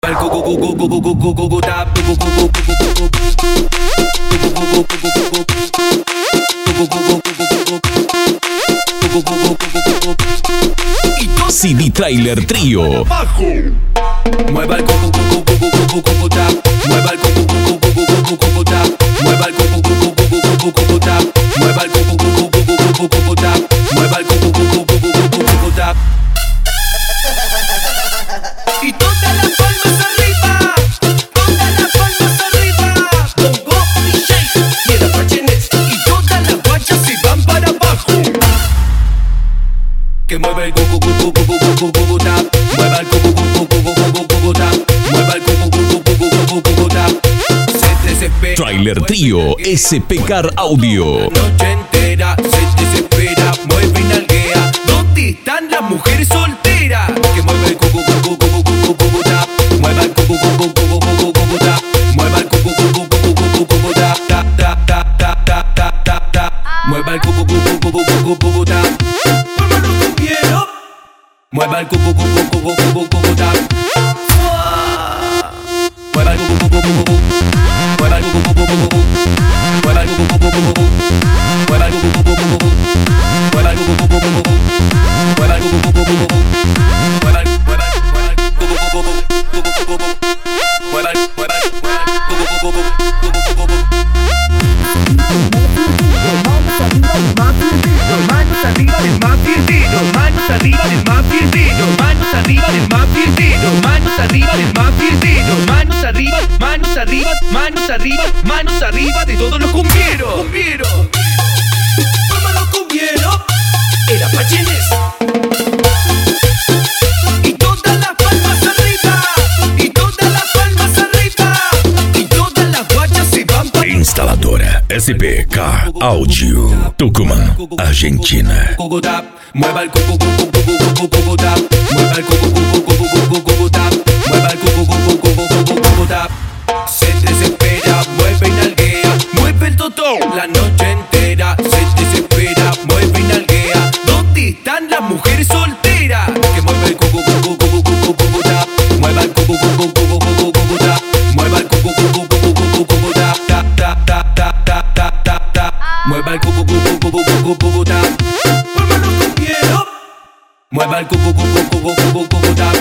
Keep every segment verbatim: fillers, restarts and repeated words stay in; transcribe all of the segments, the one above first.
C D Trailer Trío. Mueva el coco, coco, coco, coco, coco, tap. Mueva el coco, coco, coco, coco, coco, tap. Mueva el coco, coco, coco, coco, coco, tap. Mueva el coco, coco, coco, coco, coco, tap. Mueva el coco, coco, coco, coco, coco, tap. Y todas las palmas arriba, todas las palmas arriba. Bongo D J y el Apachenes y todas las guachas se van para abajo. Que mueve el coco, coco, coco, coco, coco, tap. Mueva el coco, coco, coco, coco, coco, tap. Mueva el coco, coco, coco, coco, coco, tap. Se desespera. Trailer Trío S P Car Audio. La noche entera se desespera, mueve y nalguea. ¿Dónde están las mujeres solteras? Que mueve el coco, coco, coco, coco, coco, tap. Mueva el coco, coco, coco, coco, coco, tap. Mueva el coco, coco, coco, coco, coco, tap, tap, tap, tap, tap, tap, tap, tap, tap. Mueva el coco, coco, coco, coco, coco, tap. Muévalo con quiero. Mueva el coco, coco, coco, coco, coco, tap. Mueva el coco, coco, coco, coco. Mueva el coco, coco, coco, coco. Mueva el coco, coco, coco, coco. Mueva el coco, coco, coco, coco. Mueva el coco, coco, coco, coco. Mueva el coco, coco, coco, coco. Mueva el, mueva el, mueva el coco, coco, coco, coco, coco, coco. Mueva el, mueva el, mueva el coco, coco, coco, coco, coco, coco. Manos arriba del más firmino, manos arriba del más firmino, manos arriba del más firmino, manos arriba del más firmino, manos arriba, manos arriba, manos arriba, manos arriba de todos los cumbieros. Cumbiero, vámonos cumbiero. El Apachenes. Y todas las palmas arriba, y todas las palmas arriba, y todas las guachas se van para. Instaladora S P Car Audio, Tucumán, Argentina. Coco tap, mueva el coco, coco, coco, coco, coco, tap. Mueva el coco, coco, coco, coco, coco, tap. Mueva el coco, coco, coco, coco, coco, tap. Se desespera, mueve y nalguea. Mueve el totón la noche entera. Se desespera, mueve y nalguea. ¿Dónde están las mujeres solteras? Que mueve el coco, coco, coco, coco, coco, tap. Mueva el coco, coco, coco, coco, coco, tap. Mueva el coco, coco, coco, coco, coco, tap, tap, tap, tap, tap, tap, tap, tap, tap. Mueva el coco, coco, coco, coco, coco, tap. Muévalo con quiero. Mueva el coco, coco, coco, coco, coco, tap.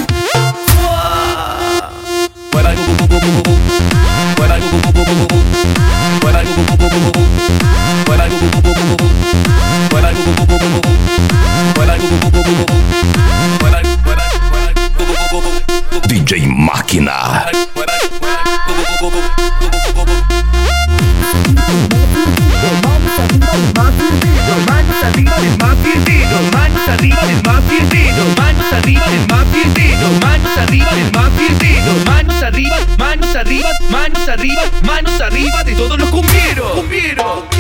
Mueva el coco, coco, coco, coco. Mueva el coco, coco, coco, coco. Mueva el coco, coco, coco, coco. Mueva el coco, coco, coco, coco. Mueva el coco, coco, coco, coco. Mueva el coco, coco, coco, coco. Mueva el, mueva el, mueva el coco, coco, coco. D J Máquina. Mueva el, mueva el coco, coco, coco, coco, coco. Manos arriba del más firmino, manos arriba del más firmino, manos arriba del más firmino, manos arriba del más firmino, manos arriba, manos arriba, manos arriba, manos arriba de todos los cumbieros. Cumbiero.